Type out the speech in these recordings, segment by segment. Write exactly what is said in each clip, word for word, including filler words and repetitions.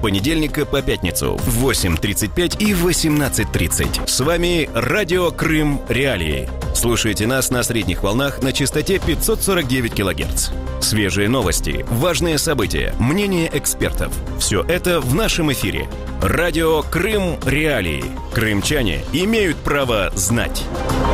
понедельника по пятницу в восемь тридцать пять и восемнадцать тридцать. С вами Радио Крым Реалии. Слушайте нас на средних волнах на частоте пятьсот сорок девять килогерц. Свежие новости, важные события, мнения экспертов. Все это в нашем эфире. Радио Крым Реалии. Крымчане имеют право знать.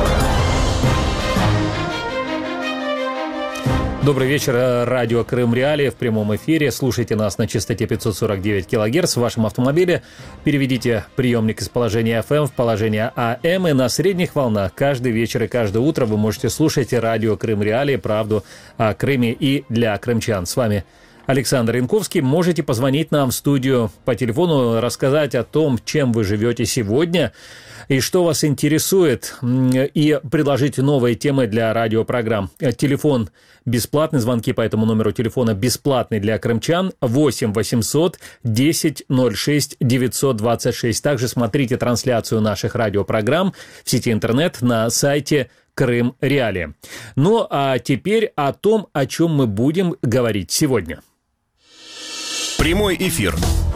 Добрый вечер, радио Крым Реалии в прямом эфире. Слушайте нас на частоте пятьсот сорок девять килогерц в вашем автомобиле. Переведите приемник из положения эф эм в положение а эм, и на средних волнах каждый вечер и каждое утро вы можете слушать радио Крым Реалии, правду о Крыме и для крымчан. С вами Александр Янковский. Можете позвонить нам в студию по телефону, рассказать о том, чем вы живете сегодня и что вас интересует, и предложить новые темы для радиопрограмм. Телефон бесплатный, звонки по этому номеру телефона бесплатный для крымчан восемь восемьсот десять ноль шесть девятьсот двадцать шесть. Также смотрите трансляцию наших радиопрограмм в сети интернет на сайте Крым Реалии. Ну а теперь о том, о чем мы будем говорить сегодня. Прямой эфир.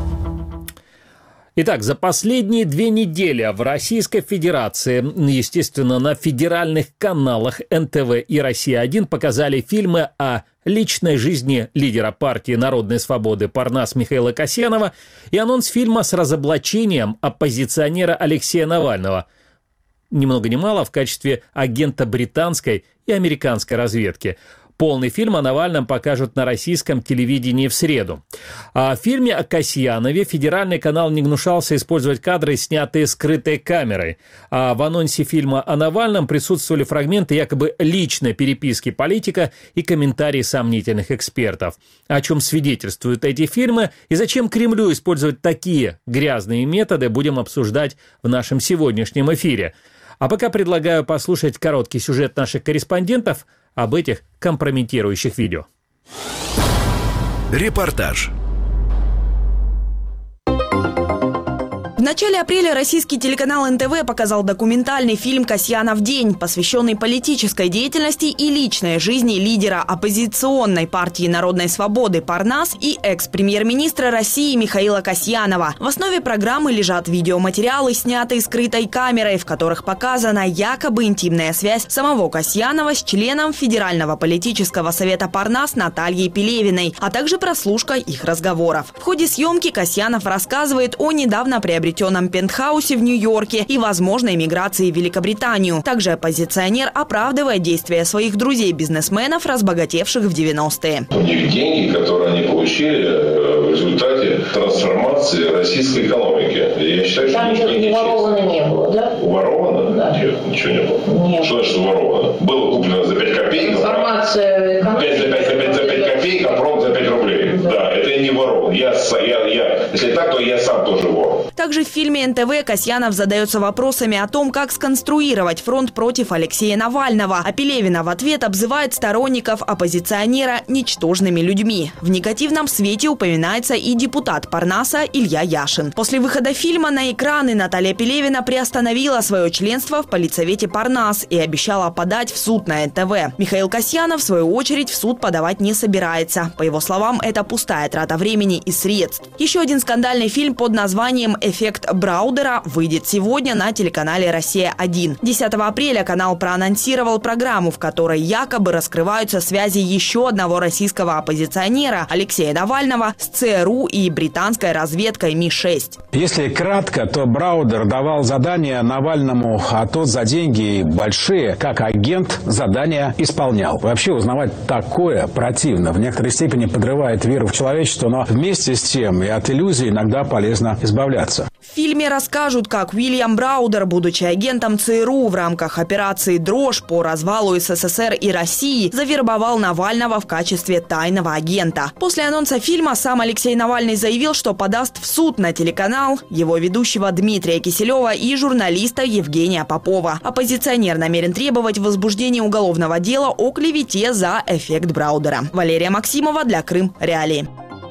Итак, за последние две недели в Российской Федерации, естественно, на федеральных каналах эн тэ вэ и «Россия один» показали фильмы о личной жизни лидера партии народной свободы Парнас Михаила Касьянова и анонс фильма с разоблачением оппозиционера Алексея Навального. Ни много ни мало в качестве агента британской и американской разведки. Полный фильм о Навальном покажут на российском телевидении в среду. А в фильме о Касьянове федеральный канал не гнушался использовать кадры, снятые скрытой камерой. А в анонсе фильма о Навальном присутствовали фрагменты якобы личной переписки политика и комментарии сомнительных экспертов. О чем свидетельствуют эти фильмы и зачем Кремлю использовать такие грязные методы, будем обсуждать в нашем сегодняшнем эфире. А пока предлагаю послушать короткий сюжет наших корреспондентов об этих компрометирующих видео. Репортаж. В начале апреля российский телеканал эн тэ вэ показал документальный фильм «Касьянов день», посвященный политической деятельности и личной жизни лидера оппозиционной партии народной свободы Парнас и экс-премьер-министра России Михаила Касьянова. В основе программы лежат видеоматериалы, снятые скрытой камерой, в которых показана якобы интимная связь самого Касьянова с членом Федерального политического совета Парнас Натальей Пелевиной, а также прослушка их разговоров. В ходе съемки Касьянов рассказывает о недавно приобретенном пентхаусе в Нью-Йорке и возможной миграции в Великобританию. Также оппозиционер оправдывает действия своих друзей-бизнесменов, разбогатевших в девяностые. У них деньги, которые они получили в результате трансформации российской экономики. Я считаю, что там ничего не воровано не было, да? Воровано? Да. Нет, ничего не было. Нет. Что значит воровано? Было куплено за пять копеек. Информация экономики. пять за пять, за пять, за пять копеек, а пром за пять рублей. Да, да, это не воровано. Я, я, я, если так, то я сам тоже вор. Также в фильме эн тэ вэ Касьянов задается вопросами о том, как сконструировать фронт против Алексея Навального, а Пелевина в ответ обзывает сторонников оппозиционера ничтожными людьми. В негативном свете упоминается и депутат Парнаса Илья Яшин. После выхода фильма на экраны Наталья Пелевина приостановила свое членство в политсовете Парнас и обещала подать в суд на эн тэ вэ. Михаил Касьянов, в свою очередь, в суд подавать не собирается. По его словам, это пустая трата времени и средств. Еще один скандальный фильм под названием «Эффект Браудера» выйдет сегодня на телеканале «Россия один». десятого апреля канал проанонсировал программу, в которой якобы раскрываются связи еще одного российского оппозиционера Алексея Навального с цэ эр у и британской разведкой Ми шесть. Если кратко, то Браудер давал задания Навальному, а тот за деньги большие, как агент, задания исполнял. Вообще узнавать такое противно, в некоторой степени подрывает веру в человечество, но вместе с тем и от иллюзий иногда полезно избавляться. В фильме расскажут, как Уильям Браудер, будучи агентом цэ эр у в рамках операции «Дрожь» по развалу эс эс эс эр и России, завербовал Навального в качестве тайного агента. После анонса фильма сам Алексей Навальный заявил, что подаст в суд на телеканал, его ведущего Дмитрия Киселева и журналиста Евгения Попова. Оппозиционер намерен требовать возбуждения уголовного дела о клевете за эффект Браудера. Валерия Максимова для Крым Реалии.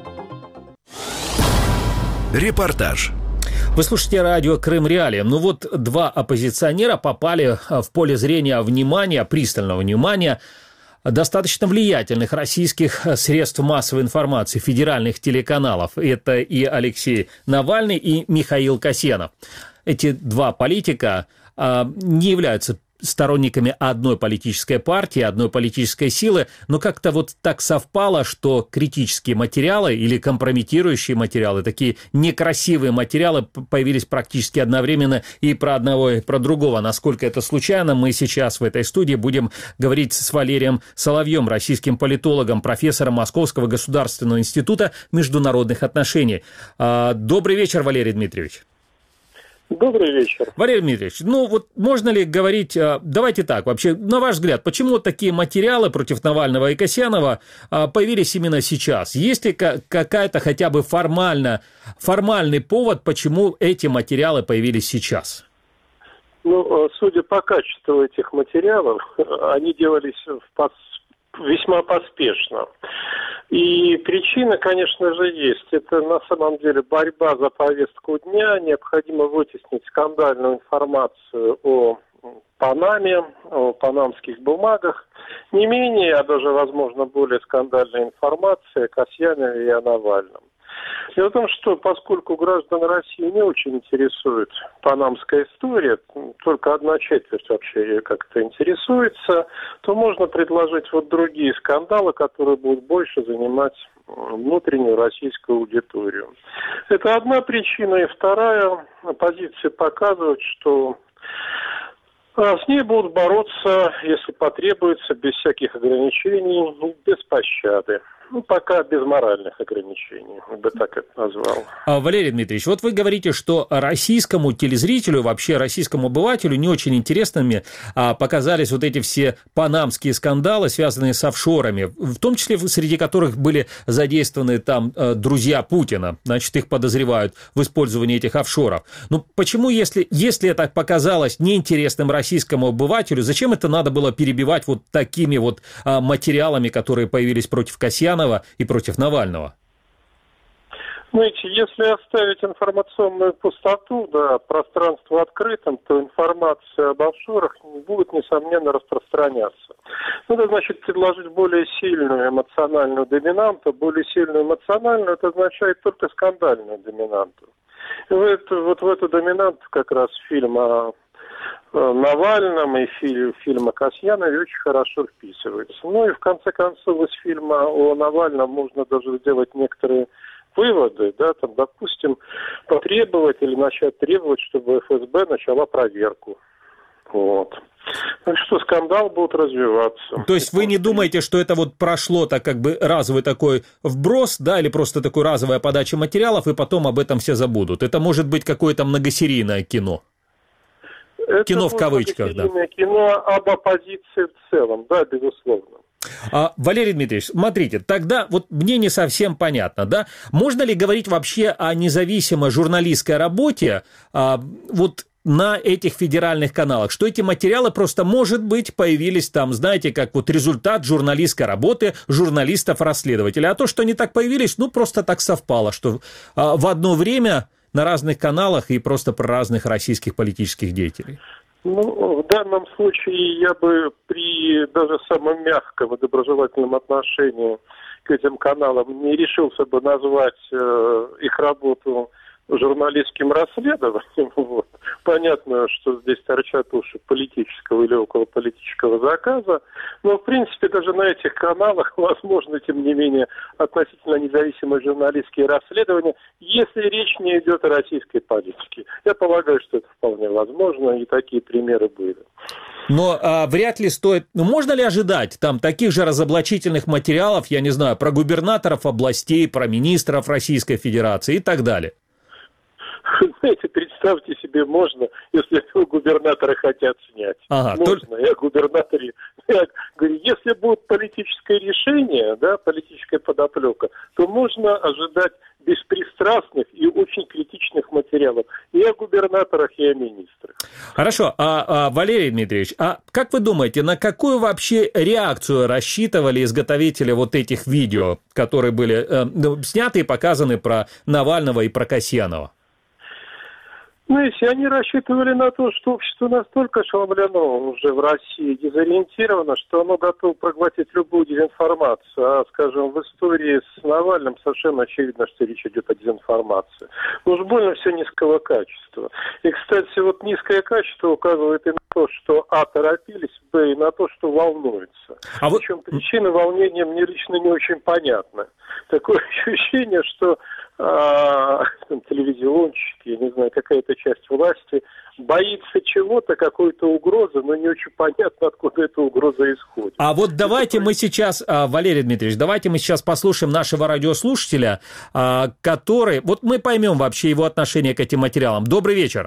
Репортаж. Вы слушаете радио Крым Реалии. Ну вот два оппозиционера попали в поле зрения внимания, пристального внимания достаточно влиятельных российских средств массовой информации, федеральных телеканалов. Это и Алексей Навальный, и Михаил Касьянов. Эти два политика а, не являются сторонниками одной политической партии, одной политической силы, но как-то вот так совпало, что критические материалы или компрометирующие материалы, такие некрасивые материалы появились практически одновременно и про одного, и про другого. Насколько это случайно, мы сейчас в этой студии будем говорить с Валерием Соловьем, российским политологом, профессором Московского государственного института международных отношений. Добрый вечер, Валерий Дмитриевич. Добрый вечер. Валерий Дмитриевич, ну вот можно ли говорить, давайте так, вообще, на ваш взгляд, почему такие материалы против Навального и Касьянова появились именно сейчас? Есть ли какая-то хотя бы формально, формальный повод, почему эти материалы появились сейчас? Ну, судя по качеству этих материалов, они делались в пос... весьма поспешно. И причина, конечно же, есть. Это на самом деле борьба за повестку дня. Необходимо вытеснить скандальную информацию о Панаме, о панамских бумагах. Не менее, а даже, возможно, более скандальная информация о Касьянове и о Навальном. Дело в том, что поскольку граждан России не очень интересует панамская история, только одна четверть вообще как-то интересуется, то можно предложить вот другие скандалы, которые будут больше занимать внутреннюю российскую аудиторию. Это одна причина. И вторая, оппозиция показывает, что с ней будут бороться, если потребуется, без всяких ограничений, без пощады. Ну, пока без моральных ограничений, я бы так это назвал. Валерий Дмитриевич, вот вы говорите, что российскому телезрителю, вообще российскому обывателю не очень интересными показались вот эти все панамские скандалы, связанные с офшорами, в том числе среди которых были задействованы там друзья Путина, значит, их подозревают в использовании этих офшоров. Ну, почему, если, если это показалось неинтересным российскому обывателю, зачем это надо было перебивать вот такими вот материалами, которые появились против Касьянова и против Навального? Знаете, если оставить информационную пустоту, да, пространство открытым, то информация об офшорах будет, несомненно, распространяться. Это значит предложить более сильную эмоциональную доминанту. Более сильную эмоциональную, это означает только скандальную доминанту. И в эту, вот в эту доминанту как раз фильм о Навальном и фильм, фильм о Касьянове очень хорошо вписывается. Ну и в конце концов из фильма о Навальном можно даже сделать некоторые выводы, да, там, допустим, потребовать или начать требовать, чтобы эф эс бэ начала проверку. Вот. Так что скандал будет развиваться. То есть вы не думаете, что это вот прошло так как бы разовый такой вброс, да, или просто такой разовая подача материалов, и потом об этом все забудут? Это может быть какое-то многосерийное кино? Это кино в кавычках, да. Кино об оппозиции в целом, да, безусловно. А, Валерий Дмитриевич, смотрите, тогда вот мне не совсем понятно, да, можно ли говорить вообще о независимой журналистской работе а, вот на этих федеральных каналах, что эти материалы просто, может быть, появились там, знаете, как вот результат журналистской работы журналистов-расследователей, а то, что они так появились, ну, просто так совпало, что а, в одно время на разных каналах и просто про разных российских политических деятелей. Ну, в данном случае я бы при даже самом мягком и доброжелательном отношении к этим каналам не решился бы назвать э, их работу журналистским расследованием. Вот. Понятно, что здесь торчат уши политического или околополитического заказа, но, в принципе, даже на этих каналах возможно, тем не менее, относительно независимые журналистские расследования, если речь не идет о российской политике. Я полагаю, что это вполне возможно, и такие примеры были. Но а, вряд ли стоит... Ну, можно ли ожидать там таких же разоблачительных материалов, я не знаю, про губернаторов областей, про министров Российской Федерации и так далее? Знаете, представьте себе, можно, если этого губернатора хотят снять. Ага, можно. то... Я губернаторе... Я говорю, если будет политическое решение, да, политическая подоплека, то можно ожидать беспристрастных и очень критичных материалов и о губернаторах, и о министрах. Хорошо, а, а, Валерий Дмитриевич, а как вы думаете, на какую вообще реакцию рассчитывали изготовители вот этих видео, которые были э, сняты и показаны про Навального и про Касьянова? Ну, если они рассчитывали на то, что общество настолько ошеломлено уже в России, дезориентировано, что оно готово проглотить любую дезинформацию. А, скажем, в истории с Навальным совершенно очевидно, что речь идет о дезинформации. Но уж больно все низкого качества. И, кстати, вот низкое качество указывает и на то, что, а, торопились, б, и на то, что волнуются. А вот... Причем причина волнения мне лично не очень понятна. Такое ощущение, что а, телевизионщики, я не знаю, какая-то часть власти боится чего-то, какой-то угрозы, но не очень понятно, откуда эта угроза исходит. А вот давайте мы сейчас, Валерий Дмитриевич, давайте мы сейчас послушаем нашего радиослушателя, который, вот мы поймем вообще его отношение к этим материалам. Добрый вечер.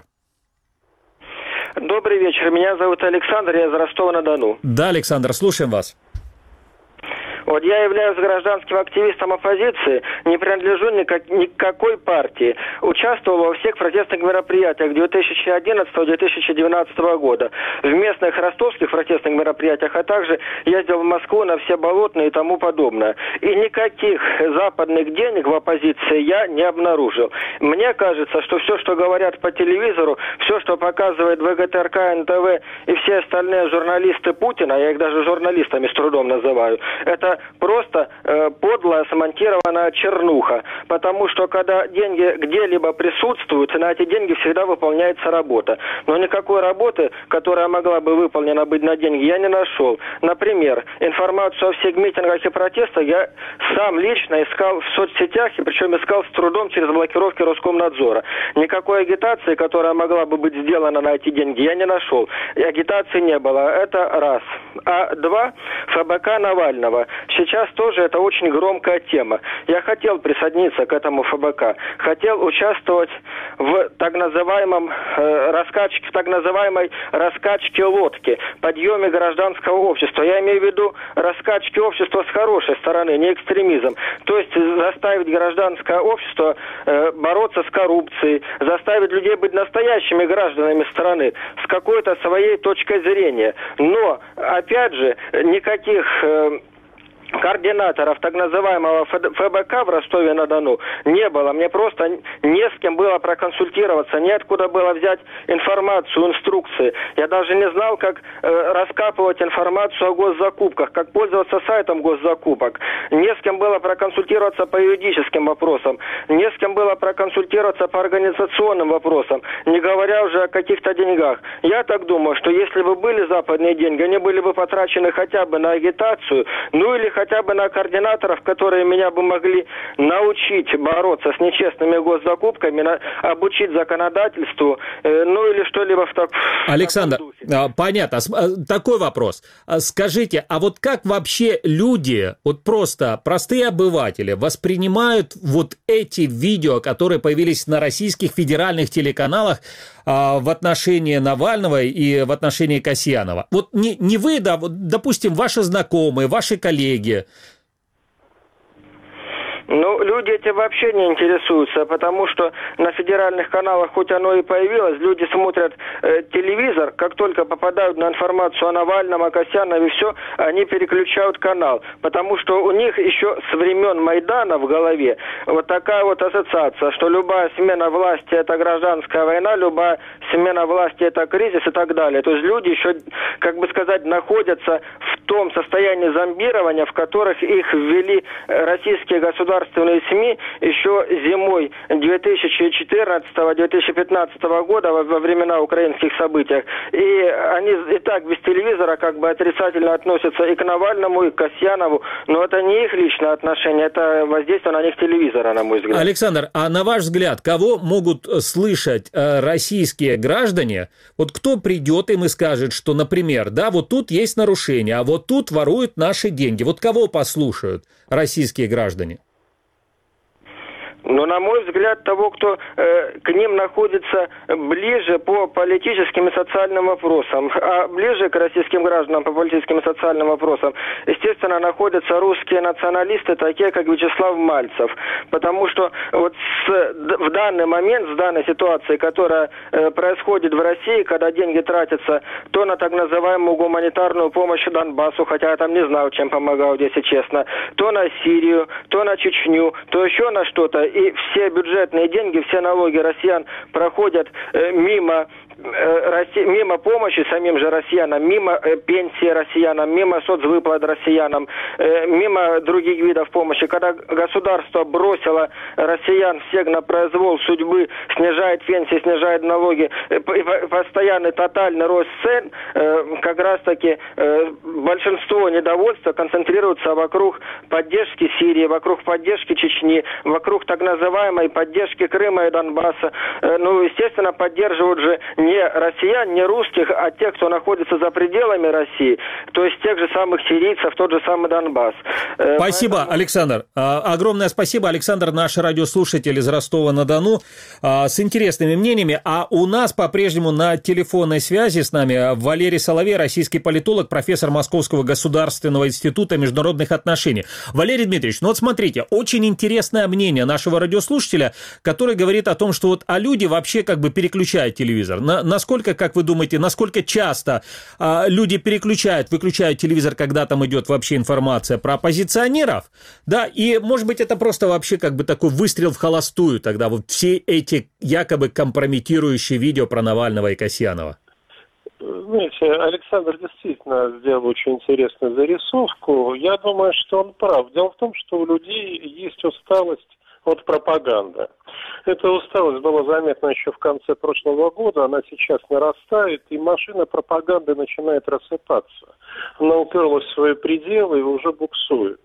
Добрый вечер, меня зовут Александр, я из Ростова-на-Дону. Да, Александр, слушаем вас. Вот я являюсь гражданским активистом оппозиции, не принадлежу никак, никакой партии. Участвовал во всех протестных мероприятиях две тысячи одиннадцатого - две тысячи двенадцатого года. В местных ростовских протестных мероприятиях, а также ездил в Москву на все болотные и тому подобное. И никаких западных денег в оппозиции я не обнаружил. Мне кажется, что все, что говорят по телевизору, все, что показывает ВГТРК, эн тэ вэ и все остальные журналисты Путина, я их даже журналистами с трудом называю, это просто э, подлая смонтированная чернуха. Потому что когда деньги где-либо присутствуют, на эти деньги всегда выполняется работа. Но никакой работы, которая могла бы выполнена быть на деньги, я не нашел. Например, информацию о всех митингах и протестах я сам лично искал в соцсетях, и причем искал с трудом через блокировки Роскомнадзора. Никакой агитации, которая могла бы быть сделана на эти деньги, я не нашел. И агитации не было. Это раз. А два, ФБК Навального. Сейчас тоже это очень громкая тема. Я хотел присоединиться к этому ФБК. Хотел участвовать в так называемом э, раскачке, в так называемой раскачке лодки, подъеме гражданского общества. Я имею в виду раскачке общества с хорошей стороны, не экстремизм. То есть заставить гражданское общество э, бороться с коррупцией, заставить людей быть настоящими гражданами страны с какой-то своей точкой зрения. Но, опять же, никаких... Э, координаторов так называемого ФБК в Ростове-на-Дону не было. Мне просто не с кем было проконсультироваться, неоткуда было взять информацию, инструкции. Я даже не знал, как э, раскапывать информацию о госзакупках, как пользоваться сайтом госзакупок. Не с кем было проконсультироваться по юридическим вопросам, не с кем было проконсультироваться по организационным вопросам, не говоря уже о каких-то деньгах. Я так думаю, что если бы были западные деньги, они были бы потрачены хотя бы на агитацию, ну или хотя бы на координаторов, которые меня бы могли научить бороться с нечестными госзакупками, на, обучить законодательству, э, ну или что-либо в, так, Александр, в таком духе. Понятно. Такой вопрос. Скажите, а вот как вообще люди, вот просто простые обыватели, воспринимают вот эти видео, которые появились на российских федеральных телеканалах в отношении Навального и в отношении Касьянова? Вот не, не вы, да, вот, допустим, ваши знакомые, ваши коллеги. Ну, люди этим вообще не интересуются, потому что на федеральных каналах, хоть оно и появилось, люди смотрят э, телевизор, как только попадают на информацию о Навальном, о Касьянове, все, они переключают канал, потому что у них еще с времен Майдана в голове вот такая вот ассоциация, что любая смена власти – это гражданская война, любая смена власти – это кризис и так далее. То есть люди еще, как бы сказать, находятся в том состоянии зомбирования, в которых их ввели российские государства, государственные СМИ еще зимой две тысячи четырнадцатого - две тысячи пятнадцатого года во, во времена украинских событий. И они и так без телевизора как бы отрицательно относятся и к Навальному, и к Касьянову, но это не их личное отношение, это воздействие на них телевизора, на мой взгляд. Александр, а на ваш взгляд, кого могут слышать э, российские граждане? Вот кто придет им и скажет, что, например, да, вот тут есть нарушение, а вот тут воруют наши деньги. Вот кого послушают российские граждане? Но, на мой взгляд, того, кто э, к ним находится ближе по политическим и социальным вопросам, а ближе к российским гражданам по политическим и социальным вопросам, естественно, находятся русские националисты, такие как Вячеслав Мальцев. Потому что вот с, в данный момент, с данной ситуацией, которая э, происходит в России, когда деньги тратятся то на так называемую гуманитарную помощь Донбассу, хотя я там не знаю, чем помогают, если честно, то на Сирию, то на Чечню, то еще на что-то. и все бюджетные деньги, все налоги россиян проходят мимо мимо помощи самим же россиянам, мимо пенсии россиянам, мимо соцвыплат россиянам, мимо других видов помощи. Когда государство бросило россиян всех на произвол судьбы, снижает пенсии, снижает налоги, постоянный тотальный рост цен, как раз таки большинство недовольства концентрируется вокруг поддержки Сирии, вокруг поддержки Чечни, вокруг так называемой поддержки Крыма и Донбасса. Ну, естественно, поддерживают же не россиян, не русских, а тех, кто находится за пределами России, то есть тех же самых сирийцев, тот же самый Донбасс. Спасибо, Поэтому... Александр. Огромное спасибо. Александр, наш радиослушатель из Ростова-на-Дону, с интересными мнениями. А у нас по-прежнему на телефонной связи с нами Валерий Соловей, российский политолог, профессор Московского государственного института международных отношений. Валерий Дмитриевич, ну вот смотрите, очень интересное мнение нашего радиослушателя, который говорит о том, что вот а люди вообще как бы переключают телевизор. На, насколько, как вы думаете, насколько часто а, люди переключают, выключают телевизор, когда там идет вообще информация про оппозиционеров, да, и, может быть, это просто вообще как бы такой выстрел в холостую тогда, вот все эти якобы компрометирующие видео про Навального и Касьянова? Знаете, Александр действительно сделал очень интересную зарисовку. Я думаю, что он прав. Дело в том, что у людей есть усталость от пропаганды. Эта усталость была заметна еще в конце прошлого года, она сейчас нарастает, и машина пропаганды начинает рассыпаться. Она уперлась в свои пределы и уже буксует.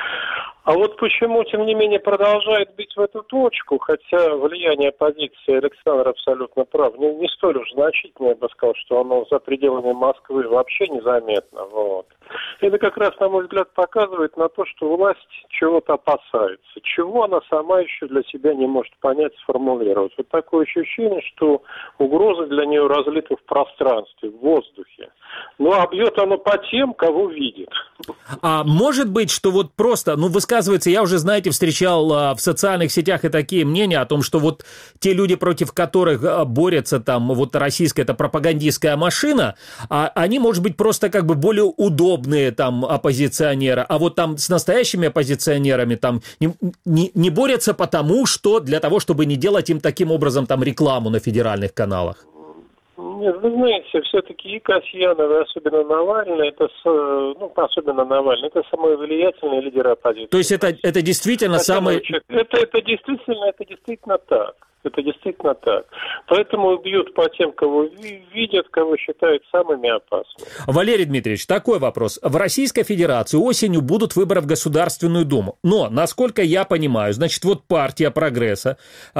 А вот почему, тем не менее, продолжает бить в эту точку, хотя влияние оппозиции Александр абсолютно прав, не, не столь уж значительное, я бы сказал, что оно за пределами Москвы вообще незаметно. Вот. Это как раз, на мой взгляд, показывает на то, что власть чего-то опасается, чего она сама еще для себя не может понять, сформулировать. Вот такое ощущение, что угроза для нее разлита в пространстве, в воздухе. Ну, а бьет оно по тем, кого видит. А может быть, что вот просто, ну, высказывается, я уже, знаете, встречал а, в социальных сетях и такие мнения о том, что вот те люди, против которых а, борется там вот российская эта пропагандистская машина, а, они, может быть, просто как бы более удобные там оппозиционеры, а вот там с настоящими оппозиционерами там не, не, не борются потому, что для того, чтобы не делать им таким образом там рекламу на федеральных каналах. Нет, вы знаете, все-таки и Касьянов, и особенно Навальный, это, ну, особенно Навальный, это самые влиятельные лидеры оппозиции. То есть это, это действительно самый... Это, это действительно, это действительно так. Это действительно так. Поэтому бьют по тем, кого видят, кого считают самыми опасными. Валерий Дмитриевич, такой вопрос. В Российской Федерации осенью будут выборы в Государственную Думу. Но, насколько я понимаю, значит, вот партия «Прогресса»,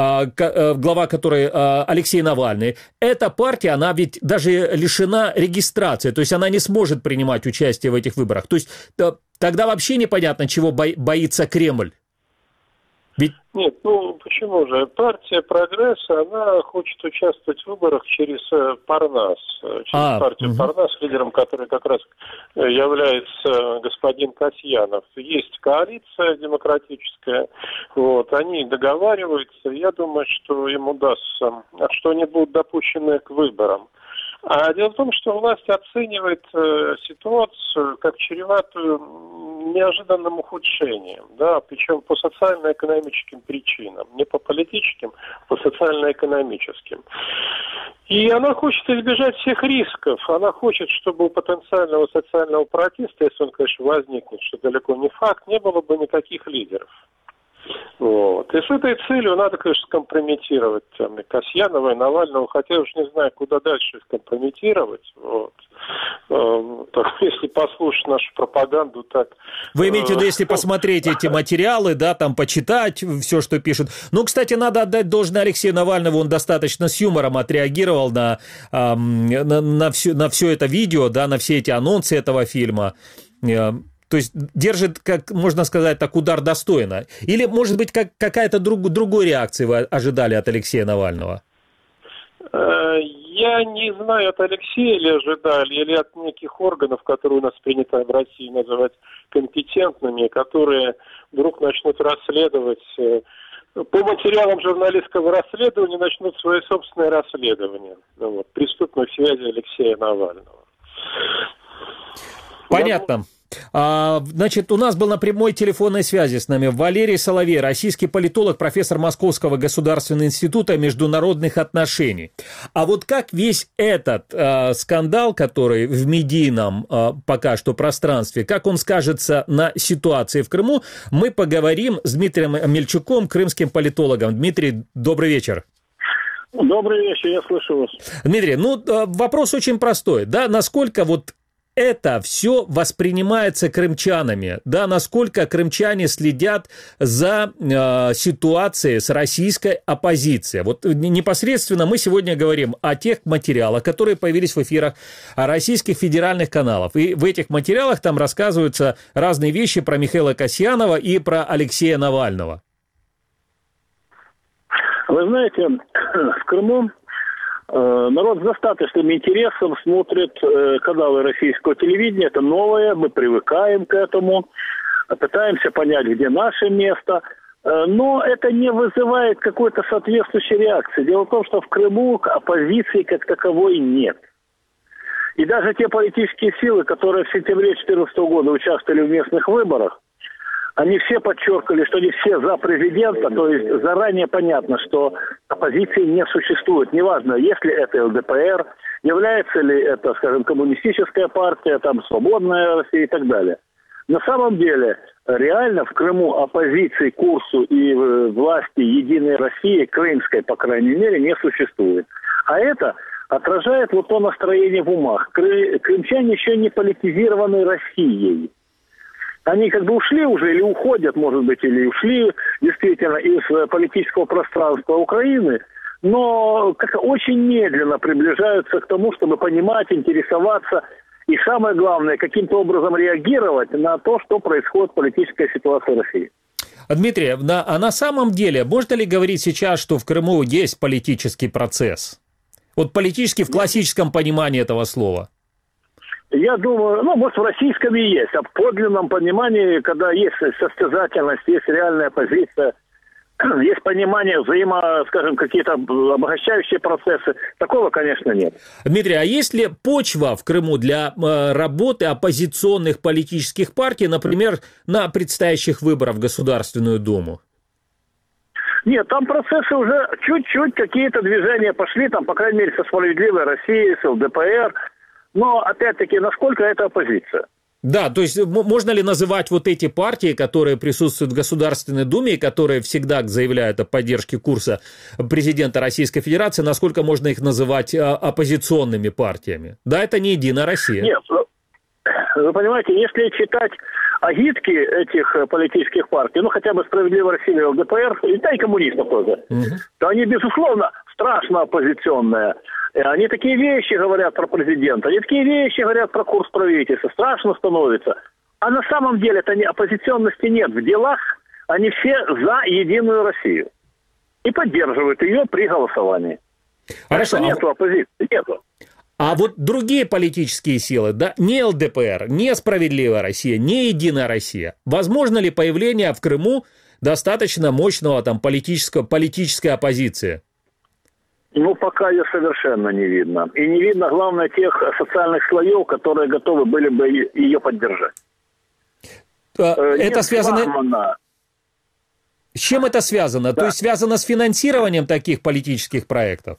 глава которой Алексей Навальный, эта партия, она ведь даже лишена регистрации, то есть она не сможет принимать участие в этих выборах. То есть тогда вообще непонятно, чего боится Кремль. Ведь... Нет, ну почему же? Партия «Прогресса», она хочет участвовать в выборах через Парнас, через а, партию угу. Парнас, лидером которой как раз является господин Касьянов. Есть коалиция демократическая, вот, они договариваются, я думаю, что им удастся, что они будут допущены к выборам. А дело в том, что власть оценивает э, ситуацию как чреватую неожиданным ухудшением, да, причем по социально-экономическим причинам, не по политическим, а по социально-экономическим. И она хочет избежать всех рисков. Она хочет, чтобы у потенциального социального протеста, если он, конечно, возникнет, что далеко не факт, не было бы никаких лидеров. Вот. И с этой целью надо, конечно, скомпрометировать там, и Касьянова, и Навального, хотя я уж не знаю, куда дальше их компрометировать. Вот. Так, если послушать нашу пропаганду, так... Вы имеете в виду, если посмотреть эти материалы, да, там почитать все, что пишут. Ну, кстати, надо отдать должное Алексею Навальному, он достаточно с юмором отреагировал на, на, на, все, на все это видео, да, на все эти анонсы этого фильма. То есть держит, как можно сказать, так удар достойно. Или, может быть, как, какая-то друг, другой реакции вы ожидали от Алексея Навального? Я не знаю, от Алексея ли ожидали, или от неких органов, которые у нас принято в России называть компетентными, которые вдруг начнут расследовать, по материалам журналистского расследования начнут свои собственные расследования, вот, преступных связей Алексея Навального. Понятно. А, значит, у нас был на прямой телефонной связи с нами Валерий Соловей, российский политолог, профессор Московского государственного института международных отношений. А вот как весь этот а, скандал, который в медийном а, пока что пространстве, как он скажется на ситуации в Крыму, мы поговорим с Дмитрием Амельчуком, крымским политологом. Дмитрий, добрый вечер. Добрый вечер, я слышу вас. Дмитрий, ну, вопрос очень простой, да, насколько вот это все воспринимается крымчанами, да, насколько крымчане следят за э, ситуацией с российской оппозицией. Вот непосредственно мы сегодня говорим о тех материалах, которые появились в эфирах российских федеральных каналов. И в этих материалах там рассказываются разные вещи про Михаила Касьянова и про Алексея Навального. Вы знаете, в Крыму народ с достаточным интересом смотрит каналы российского телевидения. Это новое, мы привыкаем к этому, пытаемся понять, где наше место. Но это не вызывает какой-то соответствующей реакции. Дело в том, что в Крыму оппозиции как таковой нет. И даже те политические силы, которые в сентябре две тысячи четырнадцатого года участвовали в местных выборах, они все подчеркивали, что они все за президента, то есть заранее понятно, что оппозиции не существует. Неважно, если это эл дэ пэ эр, является ли это, скажем, коммунистическая партия, там, свободная Россия и так далее. На самом деле, реально в Крыму оппозиции курсу и власти Единой России, крымской, по крайней мере, не существует. А это отражает вот то настроение в умах. Кры... Крымчане еще не политизированы Россией. Они как бы ушли уже или уходят, может быть, или ушли действительно из политического пространства Украины, но как очень медленно приближаются к тому, чтобы понимать, интересоваться и, самое главное, каким-то образом реагировать на то, что происходит в политической ситуации в России. Дмитрий, а на самом деле, можно ли говорить сейчас, что в Крыму есть политический процесс? Вот политический в классическом понимании этого слова. Я думаю, ну, может, в российском и есть, а в подлинном понимании, когда есть состязательность, есть реальная позиция, есть понимание взаимо, скажем, какие-то обогащающие процессы, такого, конечно, нет. Дмитрий, а есть ли почва в Крыму для э, работы оппозиционных политических партий, например, на предстоящих выборах в Государственную Думу? Нет, там процессы уже чуть-чуть, какие-то движения пошли, там, по крайней мере, со «Справедливой Россией», с эл дэ пэ эр. Но, опять-таки, насколько это оппозиция? Да, то есть можно ли называть вот эти партии, которые присутствуют в Государственной Думе и которые всегда заявляют о поддержке курса президента Российской Федерации, насколько можно их называть оппозиционными партиями? Да, это не «Единая Россия». Нет, вы понимаете, если читать агитки этих политических партий, ну, хотя бы «Справедливая Россия», эл дэ пэ эр, и да и коммунистов тоже, угу. то они, безусловно, страшно оппозиционные. Они такие вещи говорят про президента, они такие вещи говорят про курс правительства, страшно становится. А на самом деле это не оппозиционности нет. В делах они все за Единую Россию и поддерживают ее при голосовании. Хорошо. Нету оппозиции, нету. А вот другие политические силы, да, не эл дэ пэ эр, не «Справедливая Россия», не «Единая Россия», возможно ли появление в Крыму достаточно мощного там политического, политической оппозиции? Ну, пока ее совершенно не видно. И не видно, главное, тех социальных слоев, которые готовы были бы ее поддержать. Это Нет, связано... флагмана. С чем это связано? Да. То есть связано с финансированием таких политических проектов?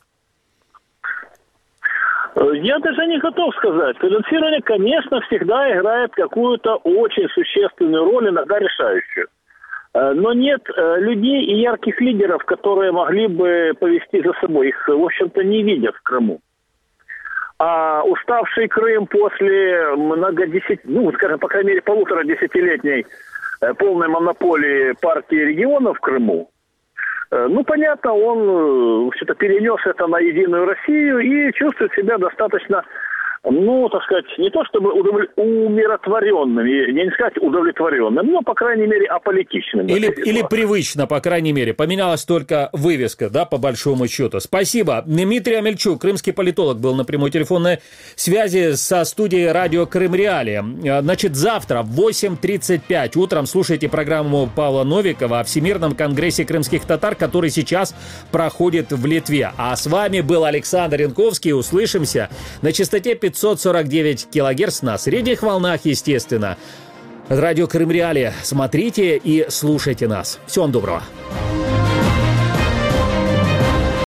Я даже не готов сказать. Финансирование, конечно, всегда играет какую-то очень существенную роль, иногда решающую. Но нет людей и ярких лидеров, которые могли бы повести за собой. Их, в общем-то, не видят в Крыму. А уставший Крым после многодесяти, ну, скажем, по крайней мере, полутора десятилетней полной монополии партии регионов в Крыму, ну, понятно, он что-то перенес это на Единую Россию и чувствует себя достаточно, ну, так сказать, не то чтобы удовлет... умиротворенным, я не сказать удовлетворенным, но, по крайней мере, аполитичным. Или, или привычно, по крайней мере. Поменялась только вывеска, да, по большому счету. Спасибо. Дмитрий Амельчук, крымский политолог, был на прямой телефонной связи со студией радио Крым Реалии. Значит, завтра в восемь тридцать пять утром слушайте программу Павла Новикова о Всемирном конгрессе крымских татар, который сейчас проходит в Литве. А с вами был Александр Янковский. Услышимся на частоте пятьсот пятьсот сорок девять килогерц на средних волнах, естественно. Радио Крым Реалии. Смотрите и слушайте нас. Всего вам доброго.